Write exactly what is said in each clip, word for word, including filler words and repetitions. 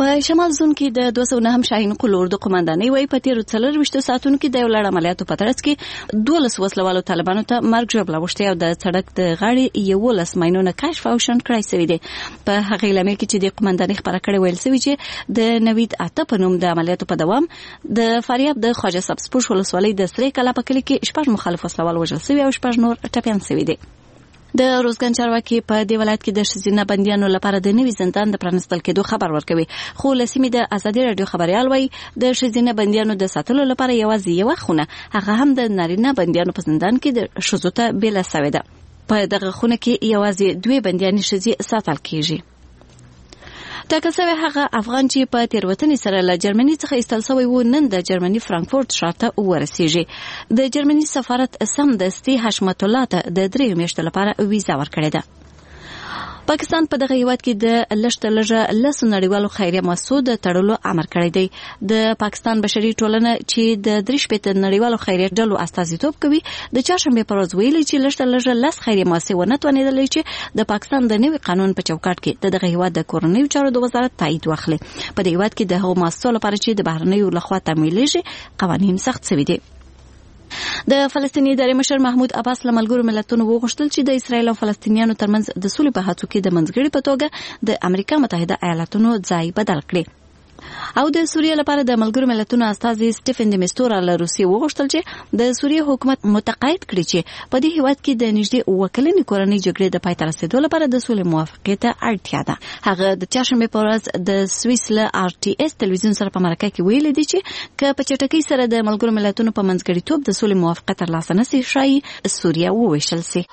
په شمال زون کې د دوه سوه نهم شاهین قلور د قومندانۍ وایي په تیرو څلرویشتو ساعتونو کې د یو لړ عملیاتو په ترڅ کې دولس وسلوالو طالبانو ته مرګ ژوبله وشتې او د سړک د غاړې یولس ماینونه کشف او شنډ کړای شوي دي. په هغې لامل کې چې د قومندانۍ خبره کړې ویل شوي چې د نوید اته په نوم د عملیاتو په دوام د فاریاب د خواجه سبزپوش ولسوالۍ د سرې کلا په کلي کې شپږ مخالف وسلوال وژل شوي او شپږ نور ټپیان شوي دي. د روزګان چارواکي په دې ولایت کې د ښځینه بندیانو لپاره د نوي زندان د پرانستل کېدو خبر ورکوي، خو له سیمې د ازادي راډیو خبریال وایي د ښځینه بندیانو د ساتلو لپاره یوازې یوه خونه، هغه هم د نارینه بندیانو په زندان کې د ښځو ته بېله سوې ده. په دغه خونه کې یوازې دوې بندیانې ښځې ساتل کېږي. ټاکل شوی هغه افغان چې په تېروتنې سره له جرمني څخه ایستل شوی و نن د جرمني فرانکفورت ښار ته ورسیږي. د جرمني سفارت سمدستي حشمت الله ته د دریو میاشتو لپاره ویزا ورکړې ده. پاکستان په دغه هیواد کې د لږ لږه لسو نړیوالو خیریه مؤسسو د تړلو امر کړی دی. د پاکستان بشري ټولنه چې د درې شپېته نړیوالو خیریه ډلو استازیتوب کوي د چهارشنبې پر ورځ ویلي چې لږ لږه لس خیریه مؤسسې ونه توانېدلې چې د پاکستان د نوي قانون په چوکاټ کې د دغه هیواد د کورنیو چارو د وزارت تایید واخلي. په دې هیواد کې د هغو مؤسسو لپاره چې د بهرنیو لخوا تمویلېږي قوانین سخت شوي دي. د فلسطیني ادارې مشر محمود عباس له ملګرو ملتونو وغوښتل چې د اسرایل او فلسطینیانو ترمنځ د سولې په هڅو کې د منځګړي په توګه د امریکا متحده ایالاتونو ځای بدل کړي. او د سوریه لپاره د ملګرو ملتونو استازي سټیفن د میستورا له روسیې وغوښتل چې د سوریه حکومت متقاعد کړي چې په دې هیواد کې د نږدې اووه کلنې کورنۍ جګړې د پای ته رسېدو لپاره د سولې موافقې ته اړتیا ده. هغه د چهارشنبې په ورځ د سویس له آر ټي اس تلویزیون سره په مرکه کې ویلي دي چې که په چټکۍ سره د ملګرو ملتونو په منځګړیتوب د سولې موافقه ترلاسه نه سي ښایي سوریه وویشل سي.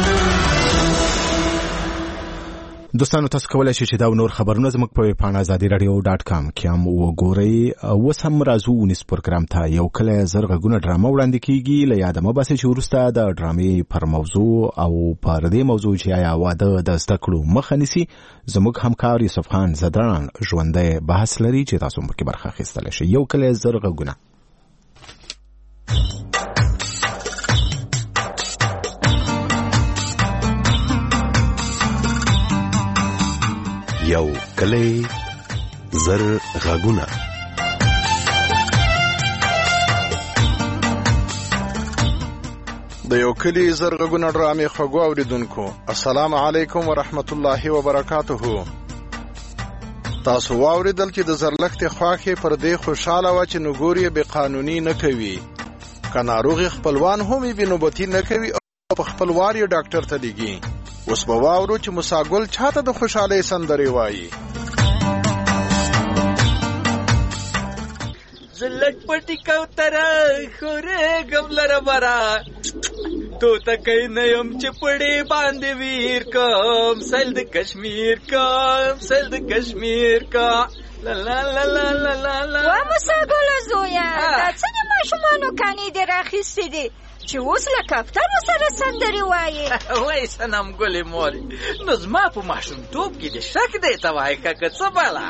دوستانو تاسو کولای شئ چې دا نور خبرونه زموږ په ویبپاڼه ازادي رادیو ډاټ کام کې هم وګورئ. اوس هم راځو ونیس پروګرام ته. یو کله زر غږونه ډرامه وړاندې کیږي، له یاده مه باسئ چې وروسته د ډرامې پر موضوع او پر دې موضوع چې آیا واده د زده کړو مخه نیسي زموږ همکار یوسف خان زدران ژوندی بحث لري چې تاسو هم پکې برخه اخیستلی شئ. یو کله زر غږونه. یو کلی زر غږونه. د یو کلی زر غږونه ډرامې خوږو اوریدونکو السلام علیکم ورحمت الله وبرکاته. تاسو واوریدل چې د زرلښتې خواښې پر دې خوشاله وه چې نګورې بې قانوني نه کوي، که ناروغ خپلوان هم یې بې نوبتي نه کوي او په خپل وار یې ډاکټر ته لیږي. اوس به واورو چې مساګل چاته د خوشحالۍ سندرې وایي. زه لټپټي کوتره خورېږم لره بره توتکۍ نه یم چې پړې باندې ویر کوم سیل د کشمیر کوم سیل د کشمیر کا لا لا لا لا لا لا لا. وا مساګله زویه دا څه د ماشومانو کانې دې راخیستې دي چې اوس له کفترو سره سندرې وایې؟ وایي صنم ګلې مورې، نو زما په ماشومتوب کې د شک دی ته وایې که که څه بله.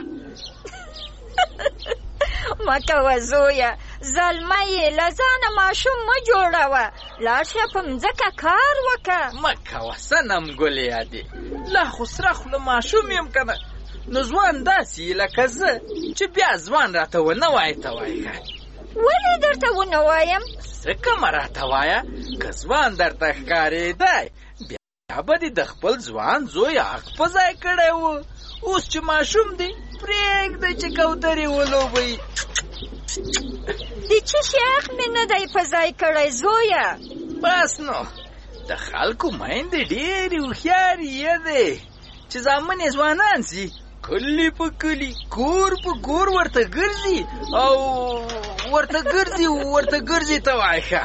مه کوه زویه، زلمه یې له ځانه ماشوم مه جوړوه، لاړ شه په مځکه کار وکړه. مه کوه صنم ګلې یادې، لا خو سره خوله ماشوم یم که نه، نو ځوان داسې لکه زه چې بیا ځوان راته ونه وایې ته وایې. ولې درته ونه وایم؟ ځکه مه راته وایه، که ځوان درته ښکارېدی بیا به دې د خپل ځوان زوی حق په ځای کړی و. اوس چې ماشوم دی پرېږدی چې کوترې ولوبوي. د څه شي حق مې نه دی په ځای کړی زویه؟ بس نو د خلکو میندې ډېرې هوښیارې یدې چې زامن یې ځوانان سي کلی په کلی کور په کور ورته ګرځي او ورته ګرځي ورته ګرځي ته وایي ښه.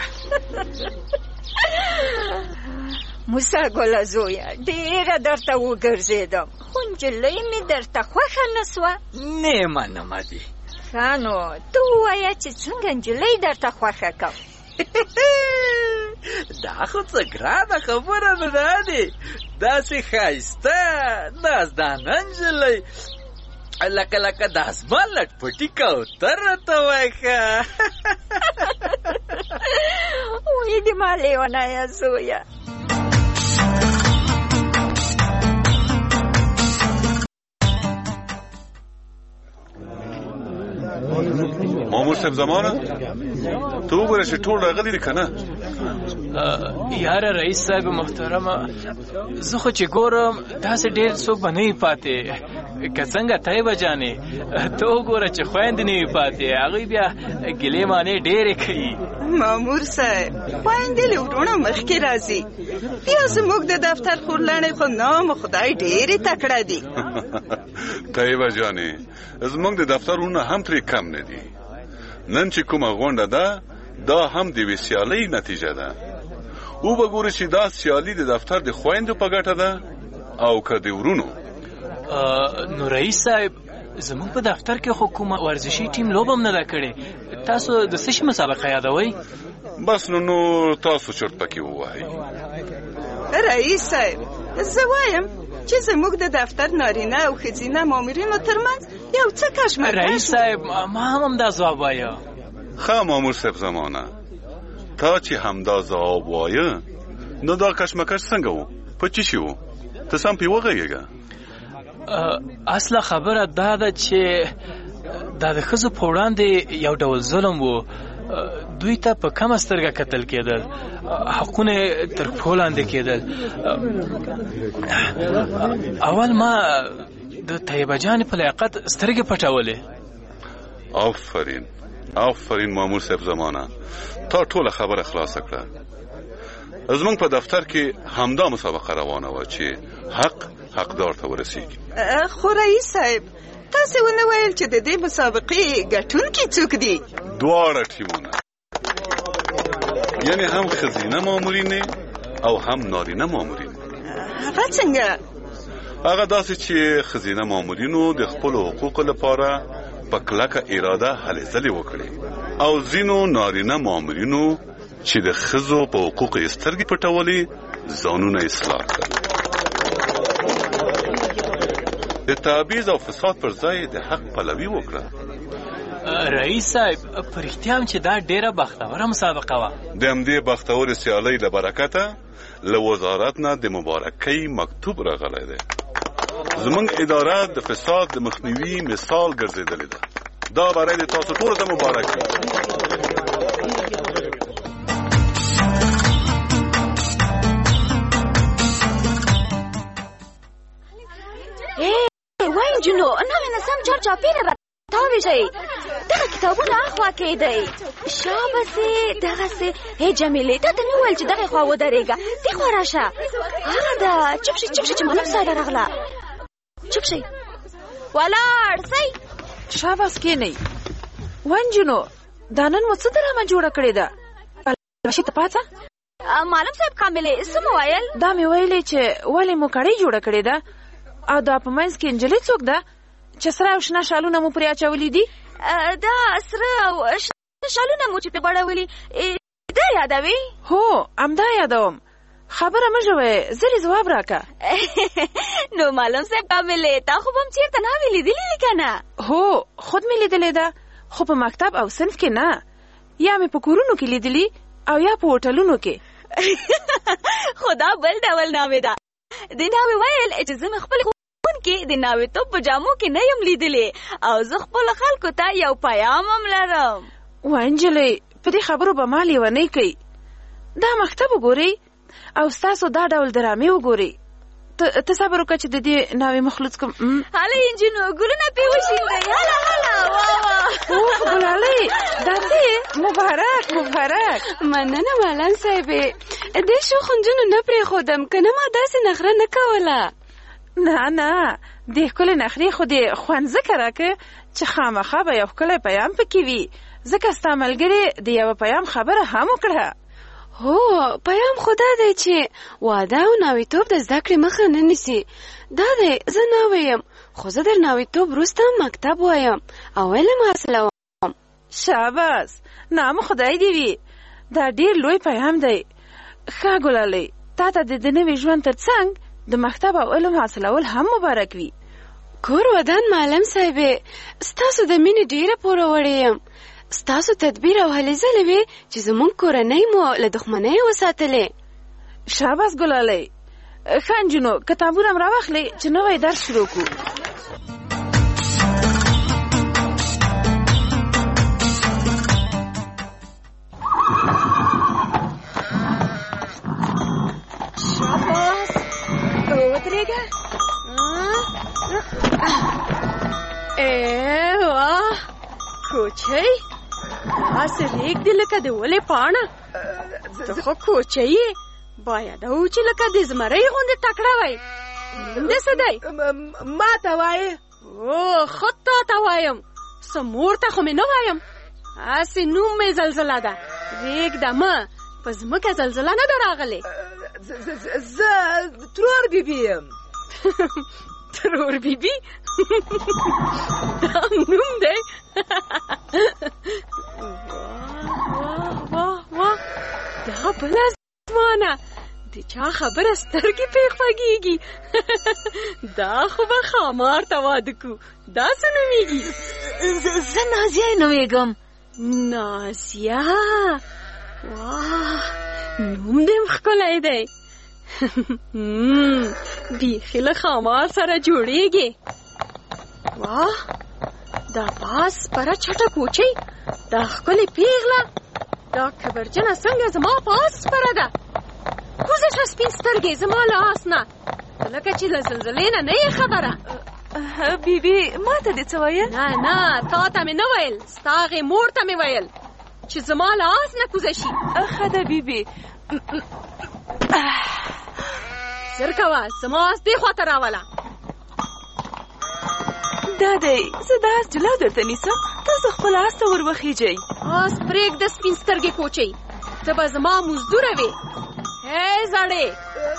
موسی ګله زویه ډېره درته وګرځېدم خو نجلۍ مې درته خوښه نه سوه. نه منمه دي. ښه نو ته ووایه چې څنګه نجلۍ درته خوښه کړم. دا خو څه ګرانه خبره نه ده دې، داسې ښایسته نازدانه نجلۍ لکه لکه د اسمان لټپټي کوتره ته وایي ښه. وایي دې ما لیونیه زویه. صاحب زمانه ته وګوره چې ټول راغلي دي که نه؟ یاره رئیس صاحب محترمه زه خو چې ګورم داسې ډېر څوک به نه وي پاتې که څنګه طیبه جانې ته وګوره چې خویندې نه وي پاتې هغوی بیا ګیلې مانې ډېرې کوي. مامور صاحب خویندې له وروڼو مخکې راځي. بیا زموږ د دفتر خورلڼې خو نام خدای ډېرې تکړه دي. طیبه جانې زموږ د دفتر وروڼه هم ترې کم نه دي. نن چې کومه غونډه ده دا هم د یوې سیالۍ نتیجه ده. او به ګورې چې دا سیالي د دفتر د خویندو په ګټه ده او که د ورونو. نو رئیس صاحب زموږ په دفتر کې خو کومه ورزشي ټیم لوبه هم نه ده کړې. تاسو د څه شي مسابقه یادوئ؟ بس نو نو تاسو چرت پکې ووایئ. رئیس صاحب زه وایم چې زموږ د دفتر نارینه او ښځینه مامورینو ترمنځ یو څه کشمکش. رئیس صاحب ما هم همدا ځواب وایه. ښه مامور صاحب زمانه تا چې همدا ځواب وایه نو دا کشمکش څنګه و؟ په څه شي و؟ ته سم پې وغږېږه. اصله خبره دا ده چې دا د ښځو په وړاندې یو ډول ظلم و. دوی ته په کمه سترګه کتل کېدل، حقونه تر پښو لاندې کېدل. اول ما د طیبه جانې په لیاقت سترګې پټولې. آفرین آفرین مامور صاحب زمانه تا ټوله خبره خلاصه کړه. زموږ په دفتر کې همدا مسابقه روانه وه چې حق حقدار ته ورسیږي. خو رئیس صاحب تاسې ونه ویل چې د دې مسابقې ګټونکي څوک دي؟ دواړه ټیمونه، یعنی هم ښځینه مامورینې او هم نارینه مامورینې. هغه څنګه؟ هغه داسې چې ښځینه مامورینو د خپلو حقوقو لپاره په کلکه اراده هلې ځلې وکړې او ځینو نارینه مامورینو چې د ښځو په حقوقو یې سترګې پټولې ځانونه اصلاح کړل. د تبعیض او فساد پر ځای د حق پلوي وکړه. رئیس صاحب په رښتیا هم چې دا ډېره بختوره مسابقه وه. د همدې بختورې سیالۍ له برکته له وزارت نه د مبارکۍ مکتوب راغلی دی. زموږ اداره د فساد د مخنیوي مثال ګرځېدلې ده. دا برای د تاسو ټولو ته مبارک وي. وای جنو نوې نسم چار چاپیره را تاوی شي. دغه کتابونه اخوا کېدی. شابسې دغسې هی جمیلې تا ته مې وویل چې دغې خوا ودرېږه، دې خوا راشه. هغه ده چپ شي چپ شي چې ملک صاحبه راغله. چپ شي ولاړ سئ. شاباس کېنئ. ونجنو دا نن مو څه درامه جوړه کړې ده؟ راشي ته پاڅه. معلم صاحب کاملې څه مو ویل؟ دا مې ویلې چې ولې مو کړۍ جوړه کړې ده او دا په منځ کې نجلۍ څوک ده چې سره او شنه شالونه مو پرې اچولي دي؟ دا سره او شنه شالونه مو چې پرې غوړولي دا یادوي؟ هو همدا یادوم. خبره مه ژوئ، زلې ځواب راکه. نو معلم صاحب کاملې تا خو به هم چېرته ناوې لیدلې که نه؟ هو خود مې لیدلې ده، خو په مکتب او صنف کې نه. یا مې په کورونو کې لیدلي او یا په هوټلونو کې. خو دا بل ډول ناوې ده. د ناوې ویل چې زه مې خپل کې د ناوېتوب په جامو کې نه یم لیدلې او زه خپلو خلکو ته یو پیام هم لرم. وانجلۍ په دې خبرو به ما لیونۍ کوي. دا مکتب وګورئ او ستاسو دا ډول درامې وګورئ. ته صبر وکړه چې د دې ناوې مخلوط کوم. هله انجینو ګلونه پې وشیندئ. هله هله واه اوه ګلالۍ داسې مبارک مبارک. مننه معلم صاحبې. دې شو خنجونو نه پرېښودم که نه ما داسې نخره نه کوله. نه نه دې ښکلې نخرې خو دې خوند ځکه راکړه چې خامخا به یو ښکلی پیام پکې وي. ځکه ستا ملګرې د یوه پیام خبره هم وکړه. هو پیام خو دا دی چې واده او ناوېتوب د زده کړې مخه نه نیسي. دا دی زه ناوې یم خو زه در ناوېتوب وروسته مکتب وایم او علم حاصلوم. شاباس نام خدای دې وي. دا ډېر لوی پیام دی. ښه ګلالۍ تا ته د نوي ژوند تر څنګ د مکتب او علم حاصلول هم مبارک وي. کور ودان معلم صاحبې ستاسو د مینې ډېره پوروړې یم. ستاسو تدبیر او هلې ځلې وې چې زموږ کورنۍ مو له دښمنۍ وساتلې. شاباس ګلالۍ. ښه نجونو کتابونه هم راواخلئ چې نوی درس شروع کړو. ولېږه. ای واه کوچۍ داسې رېږدې لکه د ولې پاڼه. ته خو کوچۍ یې، باید و چې لکه د زمرۍ غوندې تکړه وی. نوم دې څه دی؟ ما ته وایې؟ او خود تا ته وایم، څه مور ته خو مې نه وایم. هسې نوم مې زلزله ده. رېږده مه، په ځمکه زلزله نه ده راغلې. زه ترور بیبي یم. ترور بیبي؟ دا نوم دی؟ واه واه واه، دا بله زمانه د چا خبره سترګې پې خوږېږي. دا خو به خامار ته واده کو. دا څه نومېږي؟ زه نازیه نومېږم. نازیه؟ واه نوم دې ښکلی دی. بیخي له خامار سره جوړېږي. واه دا باز سپره چټه کوچۍ، دا ښکلې پیغله، دا کبرجنه څنګه زما په آس سپره ده. کوزه شه سپین سترګې زما له آس نه، لکه چې له زلزلې نه نه یې خبره. بیبي ما ته دې څه ویل؟ نه نه تا ته مې نه ویل، ستا هغې مور ته مې ویل چې زما له آس نه کوزه شي. ښه ده بیبي. زر کوه زما آس دې خواته راوله. دا دی زه د آس جلا درته نیسم، تاسو خپل آس ته ور وخیږئ. آس پرېږده سپین سترګې کوچۍ، ته به زما مزدوره وې. هی زړې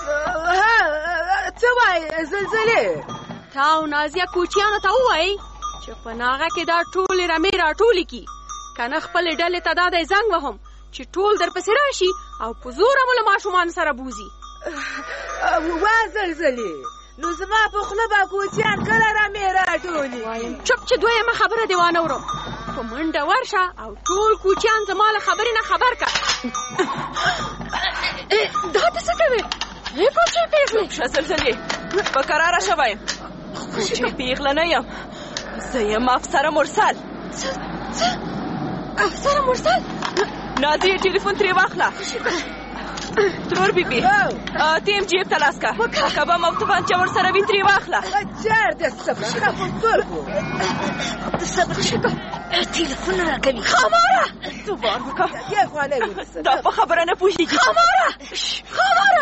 څه وایې زلزلې؟ تا او نازیه کوچیانو ته ووایئ چې په ناغه کې دا ټولې رمې راټولې کړي، که نه خپلې ډلې ته دا دی زنګ وهم چې ټول در پسې راشي او په زوره مو له ماشومانو سره بوزي. وا زلزلې، نو زما په خوله به کوچیان کله رمې راټولې؟ وایم چپ چې دویمه خبره دې وانه ورم. په منډه ورشه او ټول کوچیان زما له خبرې نه خبر که. دا ته څه کوې؟ ای کوچۍ پیغلې. ښه زلزلې په کراره شه وایم، کوچۍ پیغله نه یم، زه یم افسره مرسل. څه څه افسره مرسل؟ نازیه ټلیفون ترې واخله. ترور بیبي ته یم جیب ته لاس که، که بم او توپانچه ورسره وي ترې واخله. چېرته صبر ښه په سترګو صبر ښه که تلیفون راکوي. خاماره تو بار وکړه، دې خوا نه ونیسه، دا په خبره نه پوهېږي. خاماره خاماره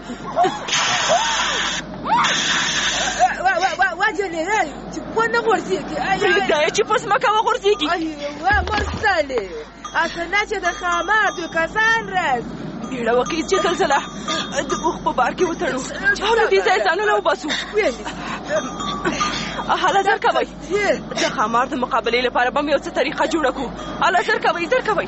وجلې چې ونه غورځېږي. پرېږده یې چې په ځمکه وغورځېږي. وا مرسلې اسنه چې د خامار دوی کسان راز بیړه وکړئ چې زلزله د اوښ په بار کې وتړو او له دې ځایه ځانونه وباسو. هله زر کوئ، د خامار د مقابلې لپاره به مې یو څه طریقه جوړه کړو. هله زر کوئ زر کوئ.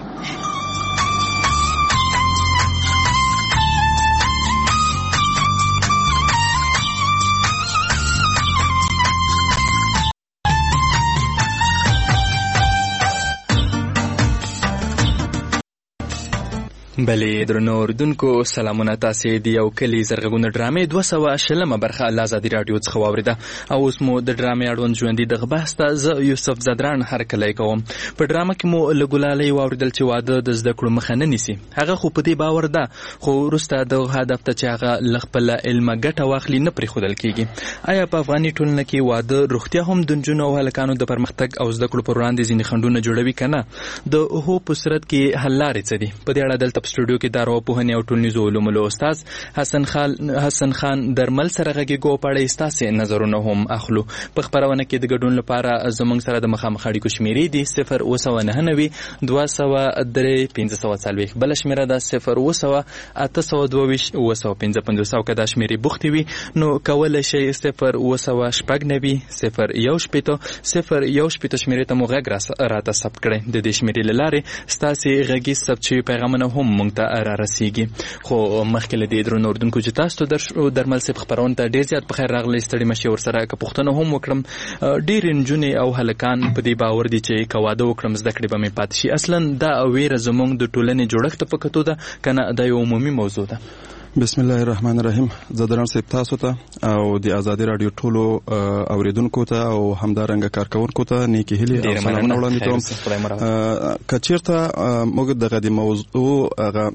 بلې درنو اوریدونکو سلامونه، تاسې د یو کلي زرغونې ډرامې دوه سوه شلمه برخه له ازادي راډیو څخه واورېده او اوس مو د ډرامې اړوند ژوندي دغه بحث ته زه یوسف زدران هرکلی کوم. په ډرامه کې مو له ګلالۍ واورېدل چې واده د زده کړو مخه نه نیسي، هغه خو په دې باور ده، خو وروسته دغه هدف ته چې هغه له خپله علمه ګټه واخلي نه پرېښودل کېږي. آیا په افغاني ټولنه کې واده روغتیا هم د نجونو او هلکانو د پرمختګ او زده کړو پر وړاندې ځینې خنډونه جوړوي که نه؟ د هو په صورت کې حل لارې څه دي؟ په دې اړه دلته په سټوډیو کې د ارواپوهنې او ټولنیزو علومو له استاد حسن خان حسن خان درمل سره غږیږو په اړه ستاسې نظرونه هم اخلو. په خپرونه کې د ګډون لپاره زموږ سره د مخامخ اړیکو شمیرې دي صفر اوه سوه نهه نوي دوه سوه درې پنځه سوه څلوېښت، بله شمیره ده صفر اوه سوه اته سوه دوه ویشت اوه سوه پنځه پنځوس. او که دا شمیرې بوختې وي نو کولی شئ صفر اوه سوه شپږ نوي صفر یو شپېته صفر یو شپېته شمیرې ته مو غږ راته ثبت کړئ. د دې شمیرې له لارې ستاسې غږیز ثبت شوي پیغامونه هم موږ ته را رسیږي. خو مخکې له دې درنو اردونکو چې تاسو ته درمل صاحب خپرونه ته ډېر زیات په خیر راغلی، ستړي مه شئ. ورسره که پوښتنه هم وکړم، ډېرې نجونې او هلکان په دې باور دي چې که واده وکړم زده کړې به مې پاتې شي. اصلا دا ویره زموږ د ټولنې جوړښت په کتو ده که نه دا یو عمومي موضوع ده؟ بسم الله الرحمن الرحیم. زه دران صاحب تاسو ته او د آزادي راډیو ټولو اوریدونکو ته او همدارنګه کارکونکو ته نیکی هیلې او سلامونه وړاندې کوم. که چېرته موږ دغه د موضوع هغه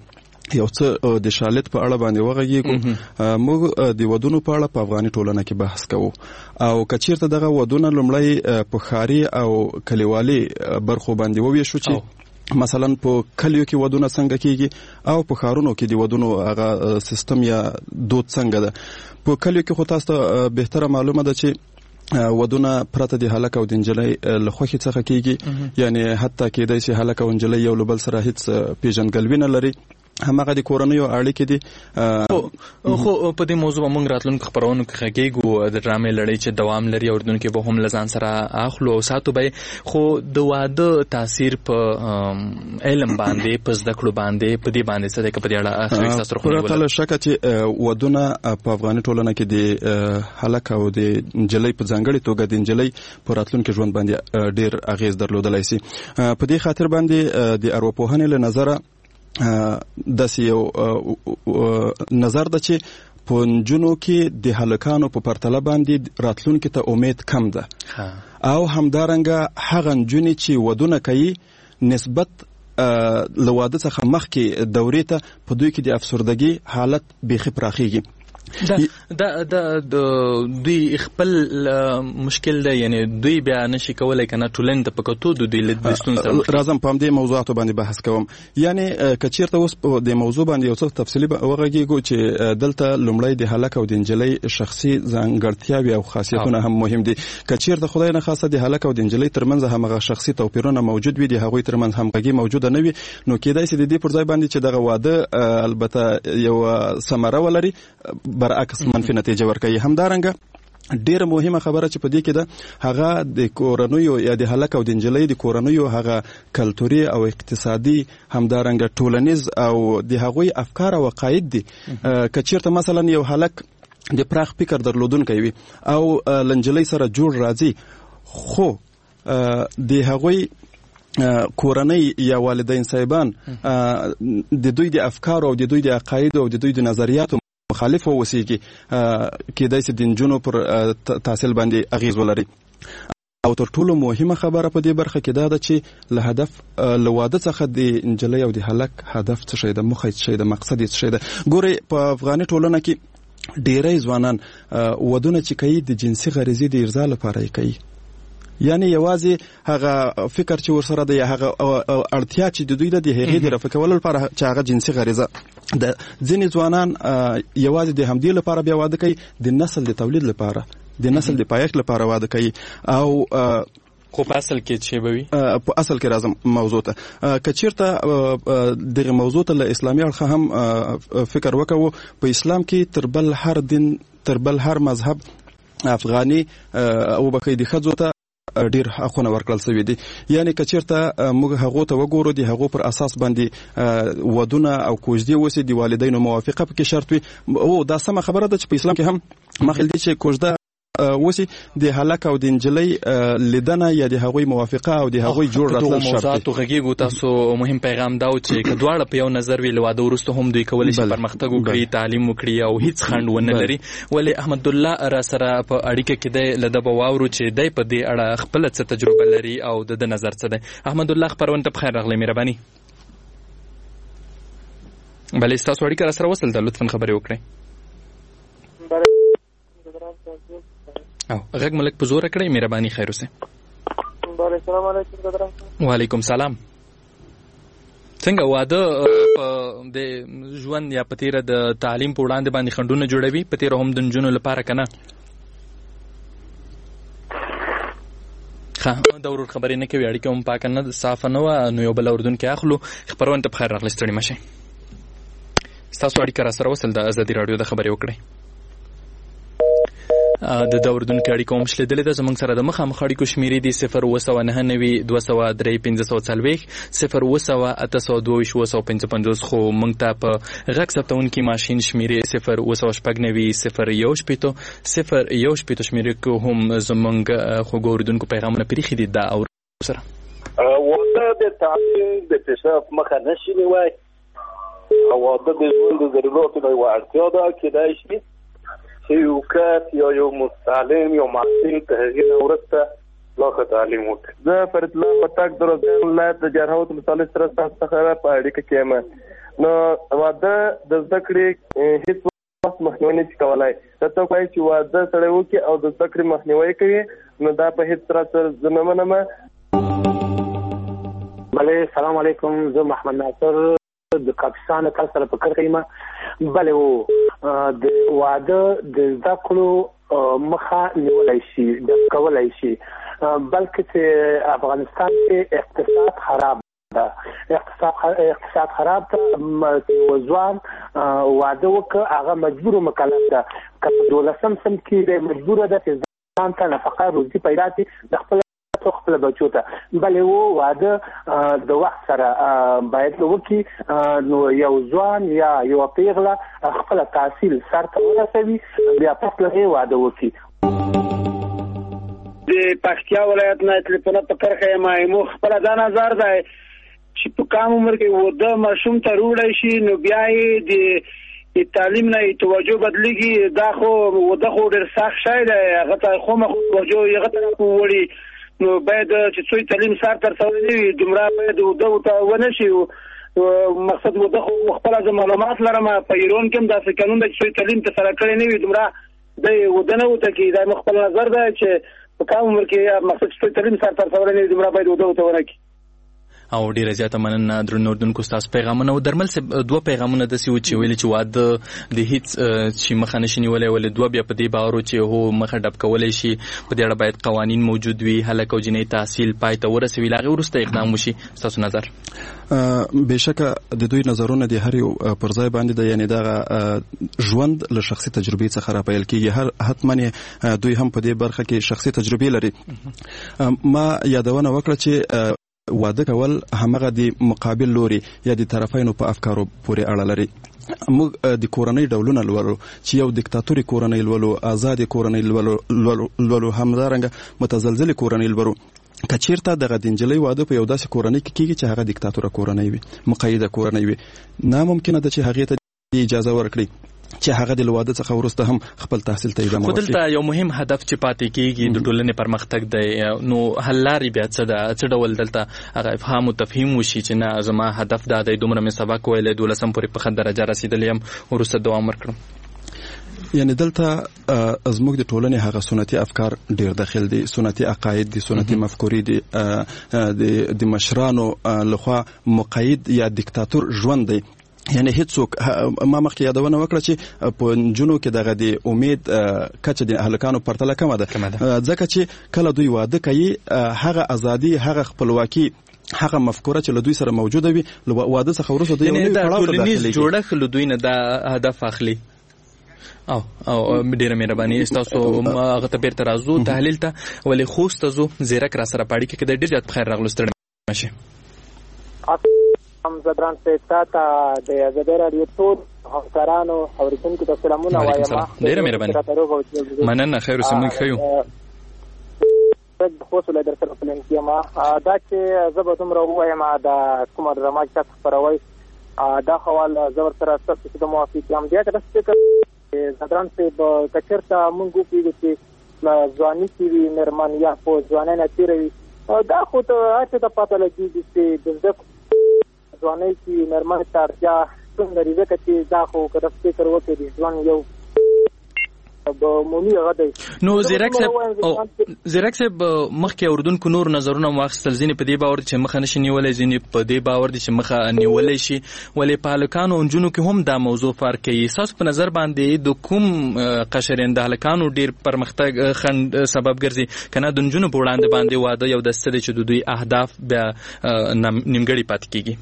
یو څه د شالید په اړه باندې وغږیږو. موږ د ودونو په اړه په افغاني ټولنه کې بحث کوو او کچیرته دغه ودونه لومړی په ښاري او کلیوالي برخو باندې وویشو چې مثلا په کلیو کې ودونه څنګه کیږي او په ښارونو کې د ودونو هغه سیستم یا دود څنګه ده. په کلیو کې خو تاسو ته بهتره معلومه ده چې ودونه پرته د هلک او د نجلۍ له خوښې څخه کیږي، یعنی حتی کېدای شي هلک او نجلۍ یو له بل سره هیڅ پیژندګلوي نه لري، همغه د کورنیو اړیکې دي. خو په دې موضوع موږ راتلونکو خبرونو کې غږیږو د ډرامې لړۍ چې دوام لري او اردن کې به هم لزان سره اخلو او ساتو به. خو د واده تاثیر په علم باندې په زده کړو باندې په دې باندې څه د په دې اړه اخر تاسو خو راته شک چې ودونه په افغاني ټولنه کې د هلک او د نجلۍ په ځانګړي توګه د نجلۍ په راتلونکي ژوند باندې ډیر اغیز درلودلای شي. په دې خاطر باندې د ارواپوهنې له نظره داسې یو نظر ده چې په نجونو کې د هلکانو په پرتله باندې راتلونکي ته امید کم ده او همدارنګه هغه نجونې چې ودونه کوي نسبت له واده څخه مخکې دورې ته په دوی کې د افسردګي حالت بیخي پراخیږي. دا دا د دوی خپل مشکل ده، یعنی دوی بیا نشي کولای کنه ټولنه په کتو د دوی لدستون سره راځم په دې موضوعاتو باندې بحث کوم. یعنی کچیرته اوس په دې موضوع باندې یو څه تفصیلی وغږیږو چې دلته لومړی د هلک او د نجلۍ شخصي ځانګړتیاوې او خاصیتونه هم مهم دي. کچیرته خدای نه خاصه د هلک او د نجلۍ ترمنځ همغه شخصي توپیرونه موجود وي، د هغوی ترمنځ همغږي موجوده نه وي، نو کېدای شي د دې پر ځای باندې چې دغه واده البته یو ثمره ولري برعکس منفي نتیجه ورکوي. همدارنګه ډیره مهمه خبره چې په دې کې ده هغه د کورنیو یا د هلک او د نجلۍ د کورنیو هغه کلتوري او اقتصادي همدارنګه ټولنیز او د هغوی افکار او عقاید دي. کچیرته مثلا یو هلک د پراخ فکر درلودونکی وي او لنجلۍ سره جوړ راځي، خو د هغوی کورنۍ یا والدین صاحبان د دوی د افکار او د دوی د عقاید او د دوی د نظریاتو مخالف اوسېږي، کېدای شي د نجونو پر تحصیل باندې اغیز ولري. او تر ټولو مهمه خبره په دې برخه کې دا ده چې له هدف له واده څخه د نجلۍ او د هلک هدف څه شی ده، موخه څه شی ده، مقصد څه شی ده. ګورئ په افغاني ټولنه کې ډیری ځوانان ودونه چې کوي د جنسي غریزې د ارضا لپاره یې کوي، یعنی یوازې هغه فکر چې ورسره دی، هغه اړتیا چې د دوی د هغې د رفع کولو لپاره چې هغه جنسي غریزه د ځینې ځوانان یوازې د همدې لپاره بیا واده کوي، د نسل د تولید لپاره، د نسل د پایښت لپاره واده کوي. او خو په اصل کې چې به وي په اصل کې راځم موضوع ته، که چېرته دغه موضوع ته له اسلامي اړخه هم فکر وکړو، په اسلام کې تر بل هر دین تر بل هر مذهب افغاني او بقې د ښځو ته ډیر حقونه ورکړل شوي دي. یعنی که چېرته موږ هغو ته وګورو د هغو پر اساس باندې ودونه او کوژدې وسي، د والدینو موافقه پکې شرط وي. او دا سمه خبره ده چې په اسلام کې هم مخکې دي چې کوژده وسی د هلک او د نجلۍ لیدنه یا د هغوی موافقه او د هغوی جوړ راتلل شرط دی. موضوعاتو غږیږو تاسو مهم پیغام دا و چې که دواړه په یو نظر وي له واده وروسته هم دوی کولی شي پرمختګ وکړي، تعلیم وکړي او هیڅ خنډ ونه لري. ولې احمد الله را سره په اړیکه کې دی، له ده به واورو چې دی په دې اړه خپله څه تجربه لري او د ده نظر څه دی. احمد الله خپرونه ته بخیر راغلی، مهرباني. بلې ستاسو اړیکه را سره وصل ده، لطفا خبرې وکړئ. او غږ ملک په زوره کړئ، مهرباني خیر اوسه. السلام علیکم ګدران. وعلیکم سلام. څنګه واده په د ژوند یا په تیره د تعلیم په وړاندې باندې خنډونه جوړوي، په تیره هم د نجونو لپاره که نه؟ ښه د ورور خبرې نه کوي، اړیکه هم پاکه نه صافه نه وه، نو یو بل اردونکي اخلو. خپرونه ته بخیر راغلی، ستړي مه شئ. ستاسو اړیکه را سره وصل د ازادي راډیو د خبرې وکړئ. د دا اردونکي اړیکه هم شلېدلې ده. زموږ سره د مخامخ اړیکو شمېرې دي صفر اووه سوه نهه نوي دوه سوه درې پنځه سوه څلوېښت، صفر اووه سوه اته سوه دوه ویشت اووه سوه پنځه پنځوس. خو موږ ته په غږ ثبتونکي ماشین شمېرې صفر اووه سوه شپږ نوي صفر یو شپېته صفر یو شپېته شمېرې کې هم زموږ خوږو اردونکو پیغامونه پرېښي دي. دا اورو سره واده د تعلیم د پیشرفت مخه نشي نیوی، واده د ژوند د ضروراتو یوه اړتیا ده. کېدای شي چې یو کس یا یو مستعلم یا محصل د هغې نه وروسته لا ښه تعلیم وکړي. زه فرید الله وطاق د روزګان ولایت د جرهوت ولسوالۍ سره ستاسو څخه په اړیکه کې یم. نو واده د زده کړې هیڅ وخت مخنیوي نشي کولای. دا څوک وایي چې واده سړی وکړي او د زده کړې مخنیوي کوي نو دا په هیڅ طرح سره زه نه منم. بله سلام علیکم، زه محمد ناصر د کاپیسان کال سره په کار کوم. بله و د واده د زده کړو مخه نیولای شي د کولای شي، بلکې چې افغانستان کې اقتصاد خراب ده، اقتصاد اقتصاد خراب ته ځوان واده وکړه هغه مجبور مکلف ده که په دولسم سم کې مجبور ده چې ځان ته نفقه روزي پیدا کړي د خپل خپل بچو ته. بلې و واده د وخت سره باید وکړي نو یو ځوان یا یو پیغله خپل تحصیل سر ته ورسوي بیا پس له واده وکړي. د پکتیا ولایت نه تلیفون په کرخه ما مو خپل دا نظر ده چې په کوم عمر کې وده ماشوم ته روړی شي نو بیا یې د تعلیم نه توجه بدلیږي. دا خو وده خو ډېر سخت شی دی، هغه ته خو مخ توجه یې هغه طرف وړي نو باید چې څوی تعلیم سر تر څو نه وي دومره باید وده ته ونه شي. مقصد وده خو خپل د معلومات لرم په ایران کې هم داسې قانون دی چې څوی تعلیم ته سره کړی نه وي دومره د وده نه وته کې. دا خپل نظر ده چې په کوم عمر کې مقصد څوی تعلیم سر تر څو نه وي دومره باید وده ته ونه کړي. او ډیره زیاته مننه درنو اردوونکو ستاسو پیغامونه. او درمل سه دوه پیغامونه داسې و چې ویلي چې واده د هیڅ چې مخه نشي نیولی، ولې دوه بیا په دې باور چې هو مخه ډب کولی شي. په دې اړه باید قوانین موجود وي، هلک او جنۍ تحصیل پای ته ورسوي، له هغې وروسته اقدام وشي. ستاسو نظر؟ بېشکه د دوی نظرونه د هر یو پر ځای باندې د یعنې دغه ژوند له شخصي تجربې څخه راپیل کېږي. هر حتما دوی هم په دې برخه کې شخصي تجربې لري. ما یادونه وکړه چې واده کول همغه د مقابل لوري یا د طرفینو په افکارو پورې اړه لري. موږ د کورنۍ ډولونه لولو چې یو دیکتاتوري کورنۍ لولو، آزاد کورنۍ لولو، همدارنګه متزلزل کورنۍ لولو. کچیرته دغه د نجلۍ واده په یو داسې کورنۍ کې کېږي چې هغه دیکتاتوره کورنۍ وي، مقیده کورنۍ وي، ناممکنه ده چې هغې ته اجازه ورکړي چې هغه د واده څخه وروسته هم خپل تحصیل ته ادامه ورکړي. خو دلته یو مهم هدف چې پاتې کېږي د ټولنې پرمختګ دی، نو حل لارې بیا څه ده؟ څه ډول دلته هغه افهام او تفهیم وشي چې نه زما هدف دا دی، دومره مې سبق ویلی، دولسم پورې په ښه درجه رسېدلی یم، وروسته دوام ورکړم. یعنی دلته زموږ د ټولنې هغه سنتي افکار ډیر داخل دي، سنتي عقاید دي، سنتي مفکورې دي، د مشرانو لخوا مقید یا دیکتاتور ژوند دی. یعنی هیڅوک ما مخکې یادونه وکړه چې په نجونو کې دغه د امید کچه د هلکانو پرتله کمه ده، ځکه چې کله دوی واده کوي هغه ازادي، هغه خپلواکي، هغه مفکوره چې له دوی سره موجوده وي واده څخه وروسته دوی یو پړاو ته داخليږي. جوړښت له دوی نه دا هدف اخلي. او او ډیره مهرباني تاسو هغه ته بیرته راځو تحلیل ته، ولې خوست زو زیرک را سره پاړی کې د ډیر زیات بخیر راغلو ستړي ماشي. هم زدران سیتا ته د زدر رادیو ټول همکارانو اوریدونکو ته سلامونه وایم. ډیره مهرباني. مننه، خیر اوسئ، موږ ښه یو. خو څه لدر سره پلان کیما دا چې زه به دومره ووایم دا کومه ډرامه چې خبروي دا حوال زور سره ستاسو د موافق یم. بیا تاسو فکر زدران سه په کچرته موږ پیږو چې ځواني کې نرمان یا په ځوانه نه تیروي. دا خو ته اته ته پته لګیږي چې د ځواني کې نرمان ترجا څنګه لري، ځکه چې دا خو کله فکر وکړي ځوان یو نو زیرک صاحب او زیرک صاحب مخکې اردوونکو نور نظرونه واخیستل، ځینې په دې باور چې مخه نشي نیولای، ځینې په دې باور دي چې مخه نیولای شي، ولې په هلکانو او نجونو کې هم دا موضوع فرق کوي. ستاسو په نظر باندې د کوم قشرین د هلکانو ډیر پرمختګ خنډ سبب ګرځي کنه د نجونو په وړاندې باندې واده یو دسته دی چې د دوی اهداف بیا نیمګړي پاتې کیږي؟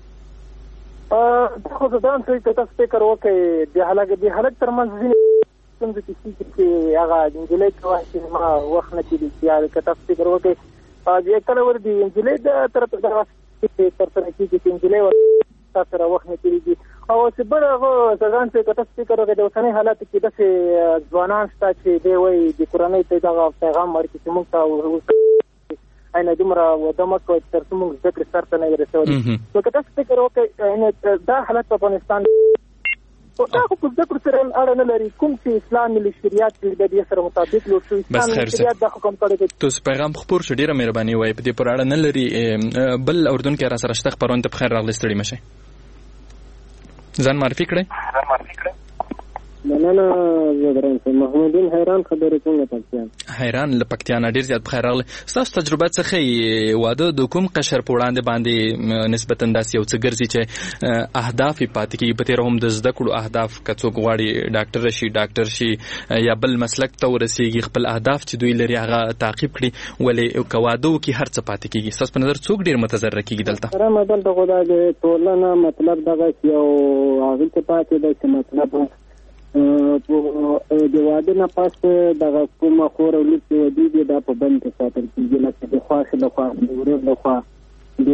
خو ځان ته تاسو فکر وکړئ د هلک د هلک ترمنځ څنګه چې چې هغه انجلۍ کوي چې ما وخت نه کېږي چې هغه تاسو فکر وکړئ چې کله ور دي انجلۍ د طرف څخه چې تر څنګه چې انجلۍ ور تاسو را وخت نه کېږي او چې بل هغه ځان ته تاسو فکر وکړئ د اوسنۍ حالت کې د ځوانان شته چې دی وایي د کورنۍ ته دا پیغام ورکړي چې موږ ته اینه دومره ودمه کوي تر څو موږ ذکر سره نه رسولي. نو که تاسو فکر وکړئ دا حالت په افغانستان او دا خو په ذکر سره اړه نه لري کوم چې اسلام ملي شریعت د دې سره مطابق لو شو اسلام شریعت د حکم کړی. تاسو پیغام خبر شو ډیره مهرباني وای په دې پر اړه نه لري. بل اردن کې را سره شته خبرونه ته بخیر راغلی ستړي مشه. ځان معرفي کړئ. مننه زه درم محمودین حیران خبرې څنګه پکتیان حیران له پکتیا نه ډېر زیات بخیر راغلی. ستاسو تجربه څه ښیي واده د کوم قشر په وړاندې باندې نسبتا داسې یو څه ګرځي چې اهداف یې پاتې کېږي؟ په تېره هم د زده کړو اهداف که څوک غواړي ډاکټر شي ډاکټر شي یا بل مسلک ته ورسېږي خپل اهداف چې دوی لري هغه تعقیب کړي، ولې که واده وکړي هر څه پاتې کېږي؟ ستاسو په نظر څوک ډېر متضرره کېږي دلته؟ سره دلته خو دا د ټولنه مطلب دغه یو هغې څه پاتې ده چې مطلب د واده نه پس دغه کومه خور او لور چې ودېږي دا په بند کې ساتل کېږي، لکه د خوښې لخوا د ورور لخوا د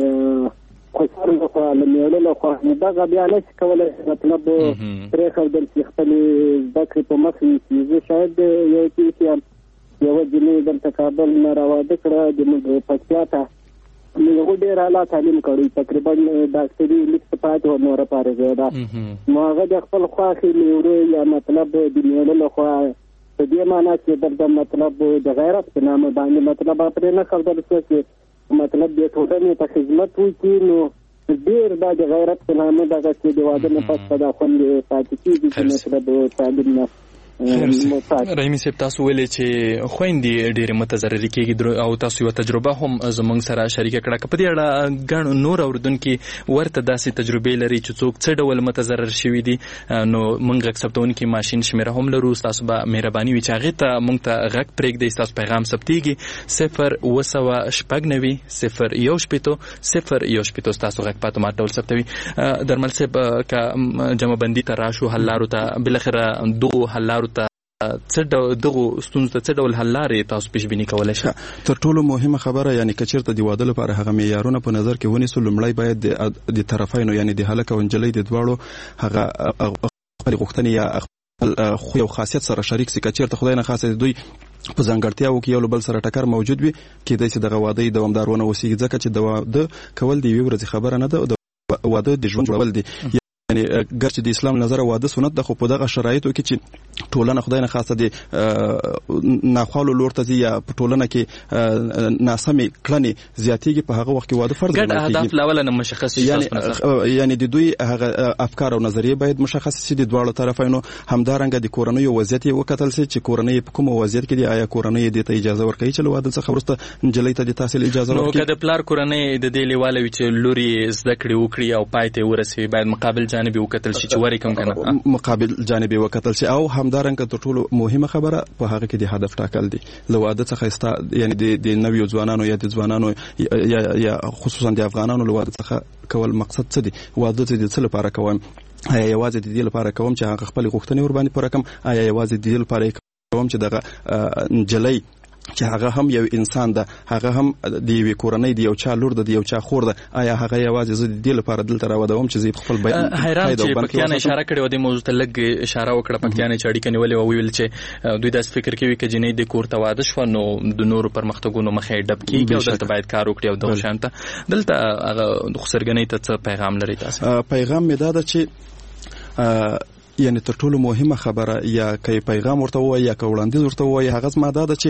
خوشحال لخوا له میړه لخوا، نو دغه بیا نه شي کولی مطلب پرېښودل چې خپلې زده کړې په مخ یوسي. زه شاید یو څه یم یوه جنۍ دلته کابل نه راواده کړه زموږ پکتیا ته، نو هغه ډېر اعلی تعلیم کړی، تقریبا ډاکټري لیک څه پاتې وه نوره پارېږه ده، نو هغه د خپل خوښې میړه یا مطلب د میړه لخوا په دې معنا چې دلته مطلب د غیرت په نامه باندې مطلب پرې نه ښودل شوه چې مطلب د ټولنې ته خدمت وکړي، نو ډېر دا د غیرت په نامه دغه چې د واده نه پس په دا خوند پاتې کېږي چې مطلب تعلیم نه. رحیمي صاحب تاسو ویلې چې خویندې ډېرې متضررې کېږي او تاسو یوه تجربه هم زموږ سره شریکه کړه، که په دې اړه ګڼ نور اورېدونکي ورته داسې تجربې لري چې څوک څه ډول متضرر شوي دي، نو موږ غږ ثبتونکي ماشین شمېره هم لرو، ستاسو به مهرباني وي چې هغې ته موږ ته غږ پرېږدئ، ستاسو پیغام ثبتېږي صفر اوه سوه شپږ نوي صفر یو شپېتو صفر یو شپېتو ستاسو غږ په اتومات ډول ثبتوي. درمل صاحب که جمع بندي ته راشو حل لارو ته، بالاخره دغو حل لارو ته څه دغو ستونزو ته څه ډول حل لارې تاسو پیش بیني کولی شئ؟ تر ټولو مهمه خبره یعنې که چېرته د واده لپاره هغه معیارونه په نظر کې ونیسو، لومړی باید د طرفینو یعنې د هلک او نجلۍ د دواړو هغه خپلې غوښتنې یا خپل خوی او خاصیت سره شریک سي. که چېرته خدای نخواسته دوی په ځانګړتیاوو کې یو له بل سره ټکر موجود وي، کېدای سي دغه واده دوامدار ونه اوسېږي، ځکه چې د واده کول د یوې ورځې خبره نه ده، د واده د ژوند جوړول دي. یعنی ګرچې د اسلام نظر واده سنت ده، خو په دغه شرایطو کې چې ټولنه خدای نه خواسته د ناخوالو لور ته ځي یا په ټولنه کې ناسمې کړنې زیاتېږي، په هغه وخت کې واده فرض ګڼل کېږي. ګډ اهداف له اوله نه مشخص شي، یعنې د دوی هغه افکار او نظریې باید مشخص شي د دواړو طرفینو. همدارنګه د کورنیو وضعیت یې وکتل شي چې کورنۍ په کومه وضعیت کې دي، آیا کورنۍ دې ته اجازه ورکوي چې له واده څخه وروسته نجلۍ ته د تحصیل اجازه ورکړي؟ نو که د پلار کورنۍ د دې لیواله وي چې لور یې زده کړې وکړي او پای ته یې ورسوي، باید مقابل جانب یې وکتل شي چې ورې کوم کنه مقابل جانب یې وکتل شي. او همدارنګه تر ټولو مهمه خبره په هغه کې د هدف ټاکل دي. له واده څخه استا یعنی د نویو ځوانانو یا د ځوانانو یا یا خصوصا د افغانانو له واده څخه کول مقصد څه دی؟ واده د څه لپاره کوم؟ آیا یوازې د دې لپاره کوم چې هغه خپل غوښتنې ور باندې پوره کړم؟ آیا یوازې د دې لپاره کوم چې دغه نجلۍ چې هغه هم یو انسان ده، هغه هم د یوې کورنۍ د یو چا لور ده، د یو چا خور ده، آیا هغه یوازې زه د دې لپاره دلته راودوم چې زه خپل بیان حیران چې پکتیا نه اشاره کړې وه، دې موضوع ته لږ اشاره وکړه. پکتیا نه چې اړیکه نیولې وه، ویل چې دوی داسې فکر کوي که جنۍ د کور ته واده شوه نو د نورو پرمختګونو مخه یې ډب کېږي او دلته باید کار وکړي او دغه شیانو ته. دلته هغه خسرګنۍ ته څه پیغام لري تاسو؟ پیغام مې دا ده چې یعنی تر ټولو مهمه خبره یا که پیغام ورته وایي یا که وړاندیز ورته وایي، هغه زما دا ده چې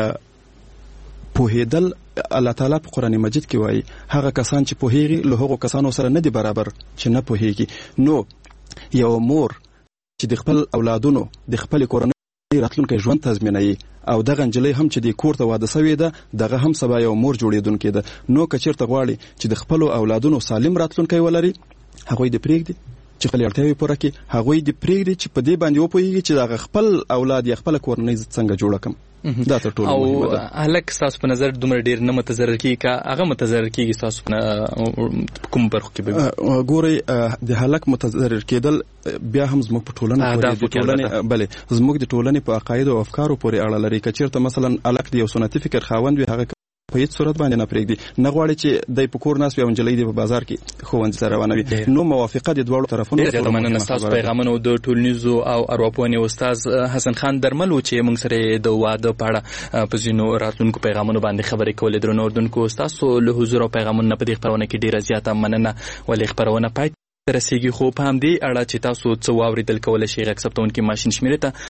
پوهېدل الله تعالی په قرآن مجید کې وایي هغه کسان چې پوهېږي له هغو کسانو سره نه دي برابر چې نه پوهېږي. نو یو مور چې د خپل اولادونو د خپلې کورنۍ راتلونکی ژوند تضمینوي او دغه نجلۍ هم چې د کور ته واده سوې ده، دغه هم سبا یو مور جوړېدونکې ده. نو که چېرته غواړي چې د خپلو اولادونو سالم راتلونکی ولري، هغوی دې پرېږدي چې خپل اړتیاوې پوره کړي، هغوی دې پرېږدي چې په دې باندې وپوهېږي چې دغه خپل اولاد یا خپله کورنۍ څنګه جوړه کړم. دا تر ټولو مهمه ده. او هلک ستاسو په نظر دومره ډېر نه متضرر کېږي، که هغه متضرر کېږي ستاسو په کوم برخو کې به ګورئ؟ د هلک متضرر کېدل بیا هم زموږ په ټولنه بلې زموږ د ټولنې په عقایدو او افکارو پورې اړه لري. که چېرته مثلا هلک د یو سنتي فکر خاوند وي، هغه په هیڅ صورت باندې نه پرېږدي، نه غواړي چې دی په کور ناست وي او نجلۍ دی په بازار کې ښوونځي ته روانه وي. نو موافقه د دواړو طرفونو. ډېر زیاته مننه ستاسو پیغامونه. د ټولنیزو او ارواپوهنې استاد حسن خان درمل و چې موږ سره د واده په اړه په ځینو راتلونکو پیغامونو باندې خبرې کولې. درنو اورېدونکو، ستاسو له حضور او پیغامونو په دې خپرونه کې ډېره زیاته مننه. ولې خپرونه پای رسیږي، خو په همدې اړه چې تاسو څه واورېدل کولی شئ غږ ثبتونکي ماشین شمېرې ته